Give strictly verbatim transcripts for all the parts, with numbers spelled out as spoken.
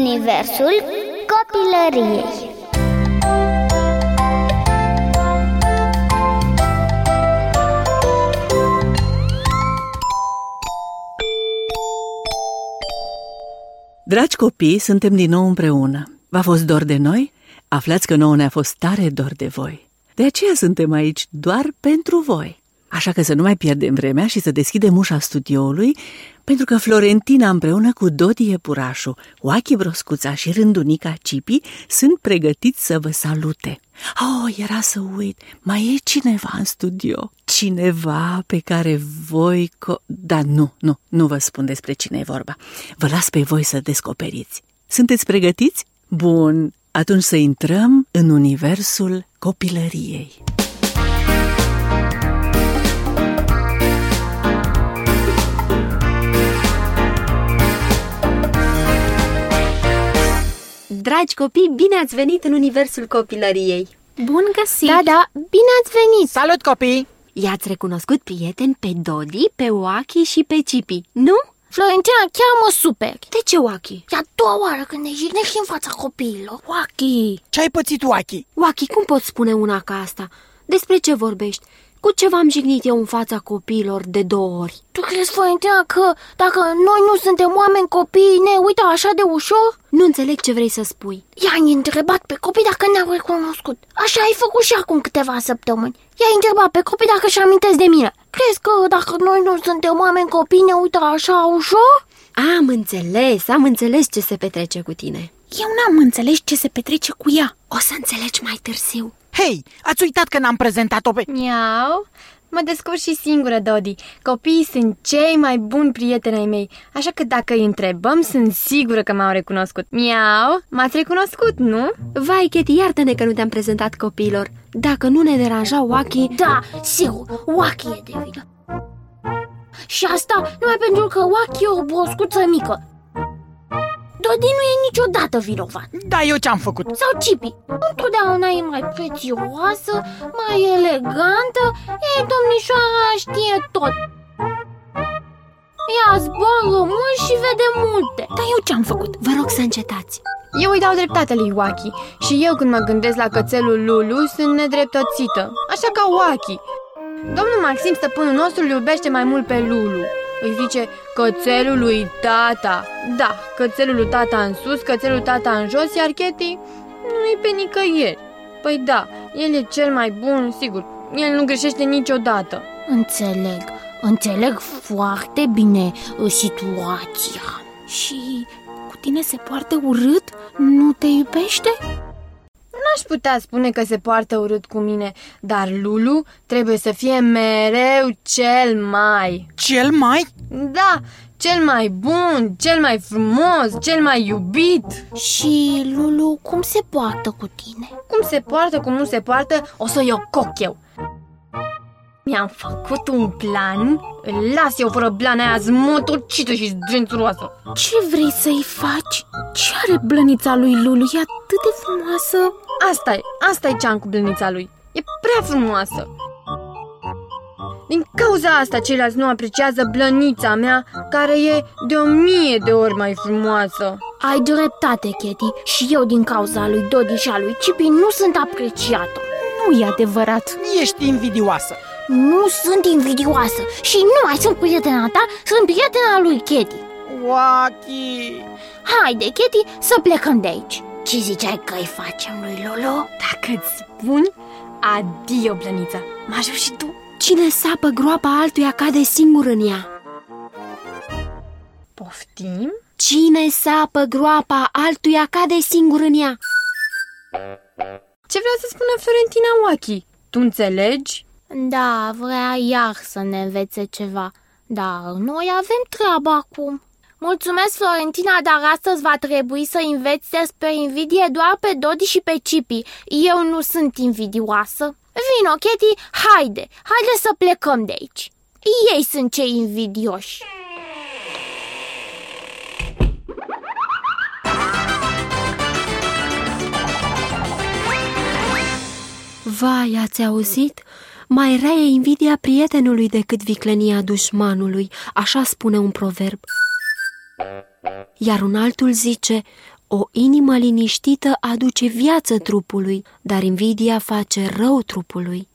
Universul copilăriei. Dragi copii, suntem din nou împreună. V-a fost dor de noi? Aflați că nouă ne-a fost tare dor de voi. De aceea suntem aici doar pentru voi. Așa că să nu mai pierdem vremea și să deschidem ușa studioului, pentru că Florentina împreună cu Dodi Iepurașu, Oachi Broscuța și Rândunica Cipi sunt pregătiți să vă salute. Oh, era să uit, mai e cineva în studio. Cineva pe care voi... Co- da, nu, nu, nu vă spun despre cine e vorba. Vă las pe voi să descoperiți. Sunteți pregătiți? Bun, atunci să intrăm în universul copilăriei. Dragi copii, bine ați venit în universul copilăriei! Bun găsit! Da, da, bine ați venit! Salut, copii! I-ați recunoscut prieteni pe Dodi, pe Oachi și pe Cipi, nu? Florentina chiar mă superi. De ce, Oachi? E a doua oară când ne jignești în fața copiilor. Oachi! Ce-ai pățit, Oachi? Oachi, cum poți spune una ca asta? Despre ce vorbești? Cu ce v-am jignit eu în fața copiilor de două ori? Tu crezi, Florentina, că dacă noi nu suntem oameni copii, ne uită așa de ușor? Nu înțeleg ce vrei să spui. I-ai întrebat pe copii dacă ne-au recunoscut. Așa ai făcut și acum câteva săptămâni. I-ai întrebat pe copii dacă își amintesc de mine. Crezi că dacă noi nu suntem oameni copii, ne uită așa ușor? Am înțeles, am înțeles ce se petrece cu tine. Eu n-am înțeles ce se petrece cu ea. O să înțelegi mai târziu. Hei, ați uitat că n-am prezentat-o pe... Miau, mă descurc și singură, Dodi. Copiii sunt cei mai buni prieteni ai mei, așa că dacă îi întrebăm, sunt sigură că m-au recunoscut. Miau, m-ați recunoscut, nu? Vai, Cheti, iartă-ne că nu te-am prezentat copiilor. Dacă nu ne deranja Oachi... Da, sigur, Oachi e de vină. Și asta numai pentru că Oachi e o broscuță mică. Dodi nu e niciodată vinovat. Da, eu ce-am făcut? Sau Cipi, întotdeauna e mai prețioasă, mai elegantă. Ei, domnișoara știe tot. Ea zboară mult și vede multe. Dar eu ce-am făcut? Vă rog să încetați. Eu îi dau dreptate lui Oachi și eu când mă gândesc la cățelul Lulu sunt nedreptățită, așa ca Oachi. Domnul Maxim, stăpânul nostru, îl iubește mai mult pe Lulu. Îi zice cățelul lui tata. Da, cățelul lui tata în sus, cățelul lui tata în jos, iar Cheti nu-i pe nicăieri. Păi da, el e cel mai bun, sigur, el nu greșește niciodată. Înțeleg, înțeleg foarte bine situația. Și cu tine se poartă urât? Nu te iubește? N-aș putea spune că se poartă urât cu mine, dar Lulu trebuie să fie mereu cel mai... Cel mai? Da, cel mai bun, cel mai frumos, cel mai iubit. Și Lulu cum se poartă cu tine? Cum se poartă, cum nu se poartă, o să-i ococ eu. Mi-am făcut un plan, îl las eu fără blana aia zmotocită și zdrențuroasă. Ce vrei să-i faci? Ce are blănița lui Lulu? E atât de frumoasă. Asta e, asta e ce am cu blănița lui. E prea frumoasă. Din cauza asta ceilalți nu apreciază blănița mea, care e de o mie de ori mai frumoasă. Ai dreptate, Cheti, și eu din cauza lui Dodi și a lui Cipi nu sunt apreciată. Nu e adevărat. Ești invidioasă. Nu sunt invidioasă și nu mai sunt prietena ta, sunt prietena lui Cheti. Oachi! Haide, Cheti, să plecăm de aici. Ce ziceai că îi facem lui Lulu? Dacă-ți spun, adio, blănița. Mă ajut și tu. Cine sapă groapa altuia cade singur în ea. Poftim? Cine sapă groapa altuia cade singur în ea. Ce vrea să spună Florentina Oachi? Tu înțelegi? Da, vrea iar să ne învețe ceva, dar noi avem treabă acum. Mulțumesc, Florentina, dar astăzi va trebui să înveți despre invidie doar pe Dodi și pe Cipi. Eu nu sunt invidioasă. Vino, Cheti, haide, haide să plecăm de aici. Ei sunt cei invidioși. Vai, ați auzit? Mai rea e invidia prietenului decât viclenia dușmanului, așa spune un proverb. Iar un altul zice, O inimă liniștită aduce viață trupului, dar invidia face rău trupului.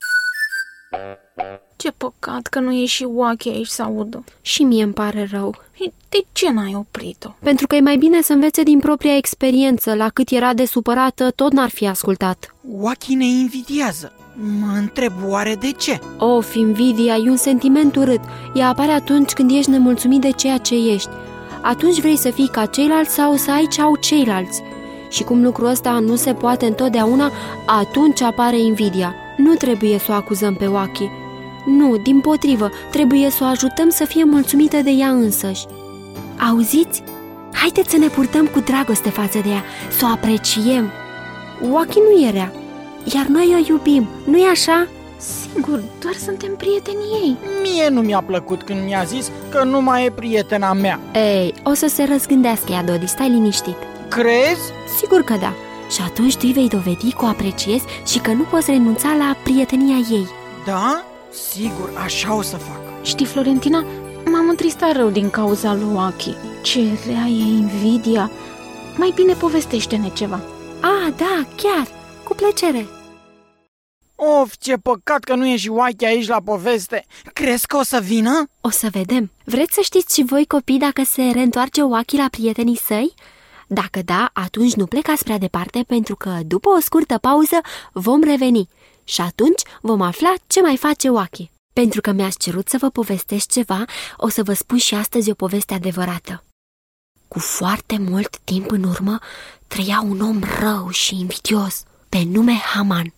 Ce păcat că nu e și Wacky aici să audă. Și mie îmi pare rău. De ce n-ai oprit-o? Pentru că e mai bine să învețe din propria experiență. La cât era de supărată, tot n-ar fi ascultat. Wacky ne invidiază. Mă întreb oare de ce? Of, invidia e un sentiment urât. Ea apare atunci când ești nemulțumit de ceea ce ești. Atunci vrei să fii ca ceilalți sau să ai ce au ceilalți. Și cum lucrul ăsta nu se poate întotdeauna, atunci apare invidia. Nu trebuie să o acuzăm pe Wacky. Nu, dimpotrivă, trebuie să o ajutăm să fie mulțumită de ea însăși. Auziți? Haideți să ne purtăm cu dragoste față de ea, să o apreciem. Wacky nu e rea, iar noi o iubim, nu-i așa? Sigur, doar suntem prietenii ei. Mie nu mi-a plăcut când mi-a zis că nu mai e prietena mea. Ei, o să se răzgândească ea, Dodi, stai liniștit. Crezi? Sigur că da. Și atunci tu îi vei dovedi că o apreciezi și că nu poți renunța la prietenia ei. Da? Sigur, așa o să fac. Știi, Florentina, m-am întristat rău din cauza lui Wacky. Ce rea e invidia. Mai bine povestește-ne ceva. Ah, da, chiar, cu plăcere. Of, ce păcat că nu e și Wacky aici la poveste. Crezi că o să vină? O să vedem. Vreți să știți și voi, copii, dacă se reîntoarce Wacky la prietenii săi? Dacă da, atunci nu plecați prea departe, pentru că după o scurtă pauză vom reveni. Și atunci vom afla ce mai face Wacky. Pentru că mi-ați cerut să vă povestesc ceva, o să vă spun și astăzi o poveste adevărată. Cu foarte mult timp în urmă trăia un om rău și invidios, pe nume Haman.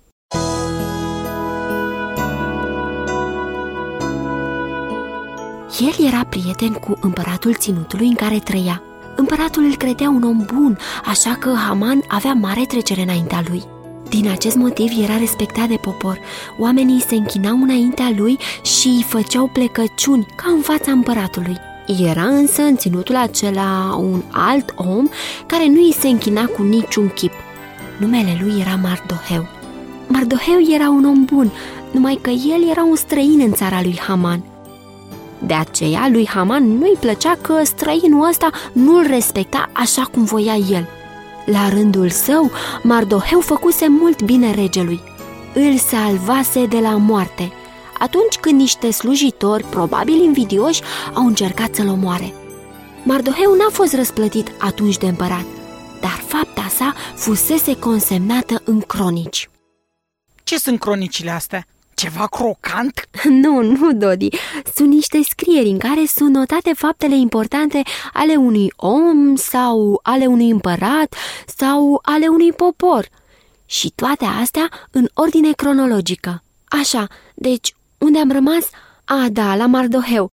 El era prieten cu împăratul ținutului în care trăia. Împăratul îl credea un om bun, așa că Haman avea mare trecere înaintea lui. Din acest motiv era respectat de popor. Oamenii se închinau înaintea lui și îi făceau plecăciuni ca în fața împăratului. Era însă în ținutul acela un alt om care nu îi se închina cu niciun chip. Numele lui era Mardoheu. Mardoheu era un om bun, numai că el era un străin în țara lui Haman. De aceea lui Haman nu-i plăcea că străinul ăsta nu-l respecta așa cum voia el. La rândul său, Mardoheu făcuse mult bine regelui. Îl salvase de la moarte, atunci când niște slujitori, probabil invidioși, au încercat să-l omoare. Mardoheu n-a fost răsplătit atunci de împărat, dar fapta sa fusese consemnată în cronici. Ce sunt cronicile astea? Ceva crocant? Nu, nu, Dodi, sunt niște scrieri în care sunt notate faptele importante ale unui om sau ale unui împărat sau ale unui popor. Și toate astea în ordine cronologică. Așa, deci unde am rămas? A, da, la Mardoheu.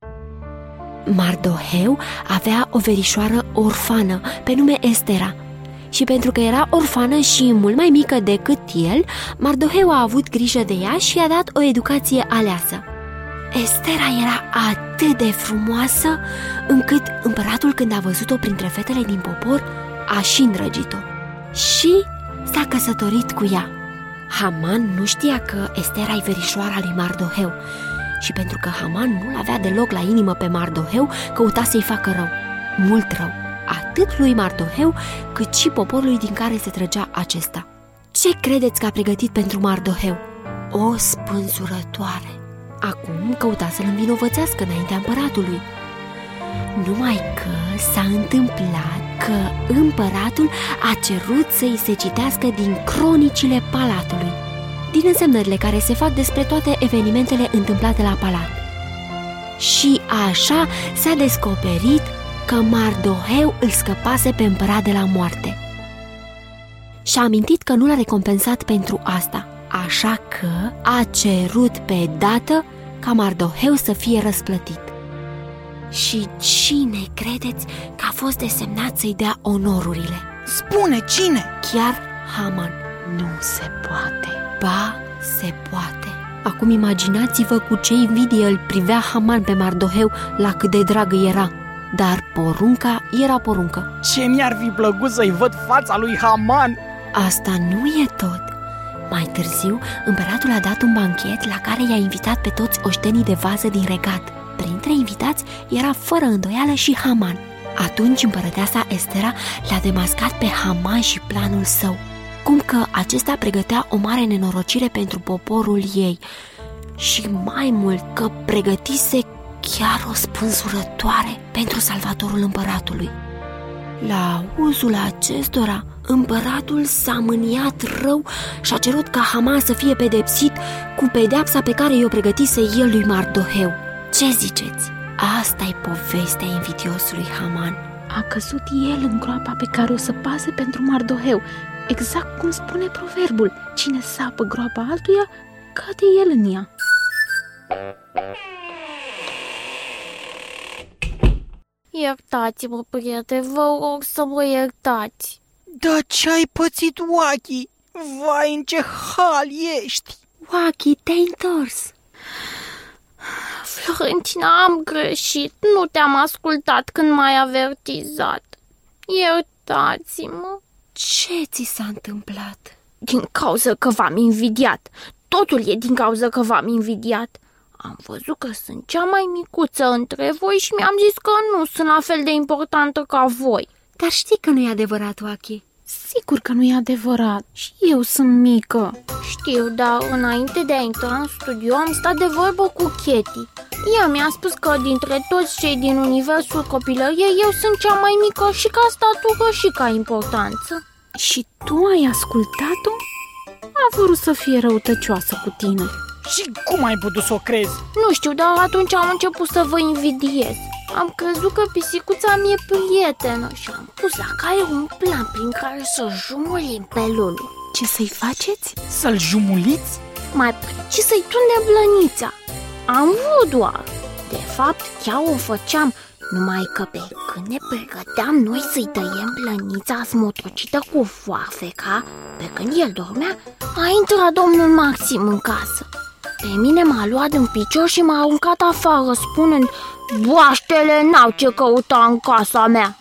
Mardoheu avea o verișoară orfană pe nume Estera. Și pentru că era orfană și mult mai mică decât el, Mardoheu a avut grijă de ea și i-a dat o educație aleasă. Estera era atât de frumoasă, încât împăratul, când a văzut-o printre fetele din popor, a și îndrăgit-o. Și s-a căsătorit cu ea. Haman nu știa că Estera e verișoara lui Mardoheu și pentru că Haman nu-l avea deloc la inimă pe Mardoheu, căuta să-i facă rău, mult rău, atât lui Mardoheu, cât și poporului din care se trăgea acesta. Ce credeți că a pregătit pentru Mardoheu? O spânzurătoare. Acum căuta să-l învinovățească înaintea împăratului. Numai că s-a întâmplat că împăratul a cerut să-i se citească din cronicile palatului, din însemnările care se fac despre toate evenimentele întâmplate la palat. Și așa s-a descoperit că Mardoheu îl scăpase pe împărat de la moarte. Și-a amintit că nu l-a recompensat pentru asta, așa că a cerut pe dată ca Mardoheu să fie răsplătit. Și cine credeți că a fost desemnat să-i dea onorurile? Spune, cine? Chiar Haman. Nu se poate. Ba, se poate. Acum imaginați-vă cu ce invidie îl privea Haman pe Mardoheu la cât de dragă era. Dar porunca era poruncă. Ce mi-ar fi plăcut să-i văd fața lui Haman! Asta nu e tot. Mai târziu, împăratul a dat un banchet la care i-a invitat pe toți oștenii de vază din regat. Printre invitați era fără îndoială și Haman. Atunci împărăteasa Estera l-a demascat pe Haman și planul său, cum că acesta pregătea o mare nenorocire pentru poporul ei și mai mult că pregătise chiar o spânzurătoare pentru salvatorul împăratului. La auzul acestora, împăratul s-a mâniat rău și a cerut ca Haman să fie pedepsit cu pedeapsa pe care i-o pregătise el lui Mardoheu. Ce ziceți? Asta-i povestea invidiosului Haman. A căzut el în groapa pe care o să pase pentru Mardoheu, exact cum spune proverbul: cine sapă groapa altuia, cade el în ea. Iertați-mă, prieteni, vă rog să mă iertați. Dar ce-ai pățit, Wacky? Vai, în ce hal ești! Wacky, te-ai întors! Florentina, am greșit. Nu te-am ascultat când m-ai avertizat. Iertați-mă. Ce ți s-a întâmplat? Din cauza că v-am invidiat. Totul e din cauza că v-am invidiat. Am văzut că sunt cea mai micuță între voi și mi-am zis că nu sunt la fel de importantă ca voi. Dar știi că nu e adevărat, Wacky. Sigur că nu e adevărat. Și eu sunt mică. Știu, dar înainte de a intra în studio am stat de vorbă cu Katie. Ea mi-a spus că dintre toți cei din universul copilăriei eu sunt cea mai mică și ca statură și ca importanță. Și tu ai ascultat-o? A vrut să fie răutăcioasă cu tine. Și cum ai putut să o crezi? Nu știu, dar atunci am început să vă invidiez. Am crezut că pisicuța mi-e prietenă și am pus la cale un plan prin care să jumulim pe Lulu. Ce să-i faceți? Să-l jumuliți? Mai precis să-i tundem blănița. Am vrut doar. De fapt, chiar o făceam, numai că pe când ne pregăteam noi să-i tăiem blănița smotocită cu foarfeca, pe când el dormea, a intrat domnul Maxim în casă. Pe mine m-a luat în picior și m-a aruncat afară, spunând: boaștele n-au ce căuta în casa mea.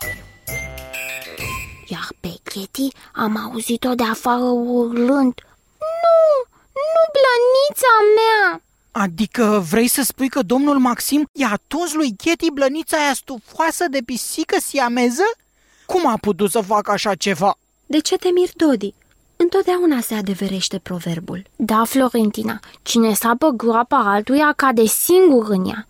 Iar pe Katie am auzit-o de afară urlând: nu, nu blănița mea! Adică vrei să spui că domnul Maxim i-a tuns lui Katie blănița aia stufoasă de pisică siameză? Cum a putut să facă așa ceva? De ce te miri, Dodi? Întotdeauna se adeverește proverbul. Da, Florentina, cine sapă groapa altuia cade singur în ea.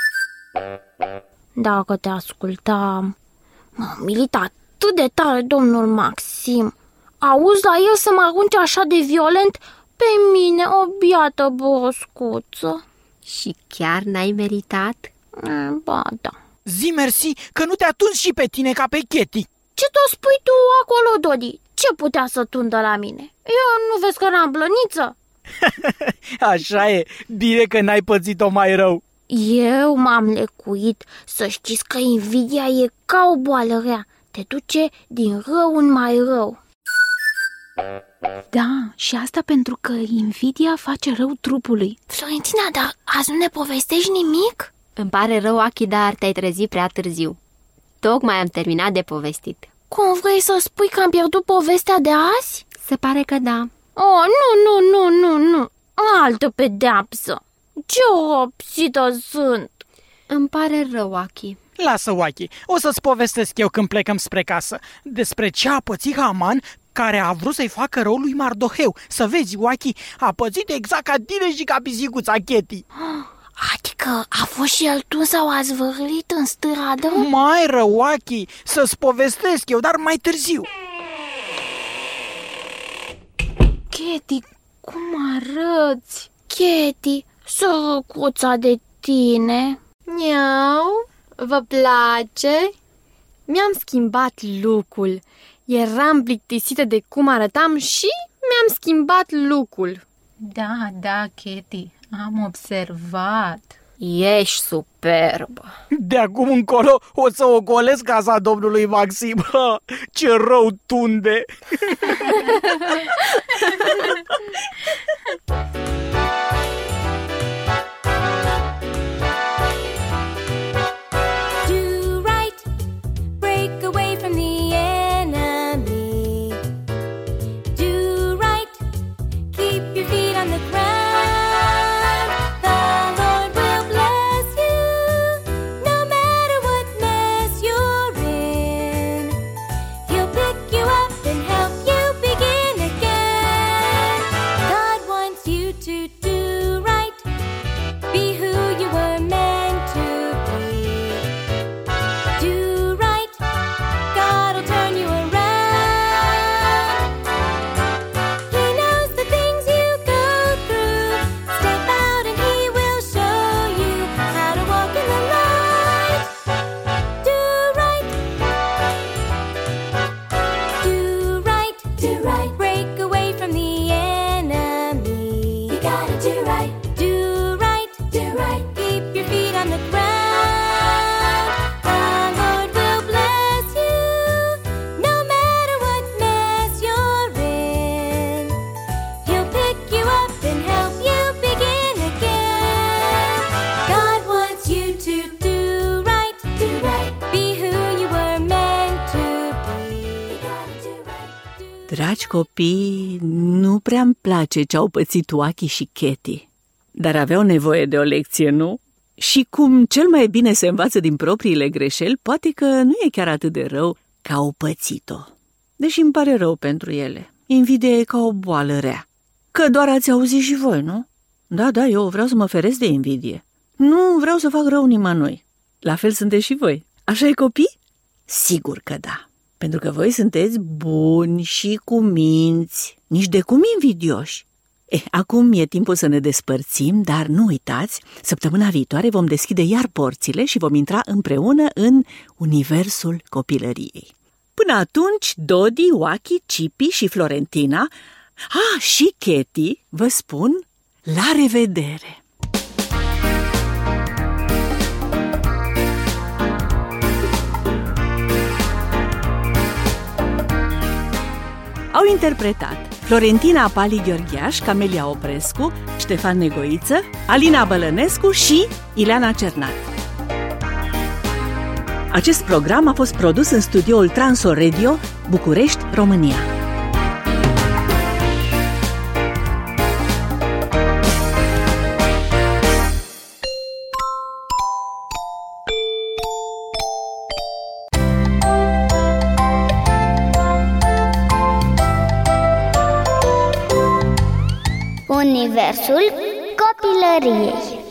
Dacă te ascultam, m-a umilit atât de tare domnul Maxim. Auzi la el să mă arunce așa de violent pe mine, o biată broscuță. Și chiar n-ai meritat? Ba da. Zi mersi că nu te-a tuns și pe tine ca pe Katie. Ce tot spui tu acolo, Dodi? Ce putea să tundă la mine? Eu nu vezi că n-am blăniță? Așa e, bine că n-ai pățit-o mai rău. Eu m-am lecuit. Să știți că invidia e ca o boală rea. Te duce din rău în mai rău. Da, și asta pentru că invidia face rău trupului. Florentina, dar azi nu ne povestești nimic? Îmi pare rău, Wacky, dar te-ai trezit prea târziu. Tocmai am terminat de povestit. Cum vrei să spui că am pierdut povestea de azi? Se pare că da. Oh, nu, nu, nu, nu, nu. Altă pedeapsă. Ce oropsită sunt. Îmi pare rău, Wacky. Lasă, Wacky, o să-ți povestesc eu când plecăm spre casă despre ce a pățit Haman, care a vrut să-i facă rău lui Mardoheu. Să vezi, Wacky, a pățit exact ca tine și ca pisicuța Katie. Adică a fost și el tuns sau a zvârlit în stradă? Mai rău, Wacky, să-ți povestesc eu, dar mai târziu. Katie, cum arăți? Katie, sărăcuța de tine. Miau, vă place? Mi-am schimbat look-ul. Eram plictisită de cum arătam și mi-am schimbat look-ul. Da, da, Katie, am observat. Ești superbă. De acum încolo o să o golesc casa domnului Maxim. Ha, ce rău tunde! copii, nu prea-mi place ce-au pățit Wacky și Katie, dar aveau nevoie de o lecție, nu? Și cum cel mai bine se învață din propriile greșeli, poate că nu e chiar atât de rău că au pățit-o. Deși îmi pare rău pentru ele. Invidia e ca o boală rea. Că doar ați auzit și voi, nu? Da, da, eu vreau să mă feresc de invidie. Nu vreau să fac rău nimănui. La fel sunteți și voi. Așa e, copii? Sigur că da. Pentru că voi sunteți buni și cuminți, nici de cum invidioși. Eh, acum e timpul să ne despărțim, dar nu uitați, săptămâna viitoare vom deschide iar porțile și vom intra împreună în universul copilăriei. Până atunci, Dodi, Wacky, Cipi și Florentina, ah, și Katie, vă spun la revedere! Au interpretat Florentina Pali Gheorgheaș, Camelia Oprescu, Ștefan Negoiță, Alina Bălănescu și Ileana Cernat. Acest program a fost produs în studioul Transor Radio, București, România. Universul copilăriei.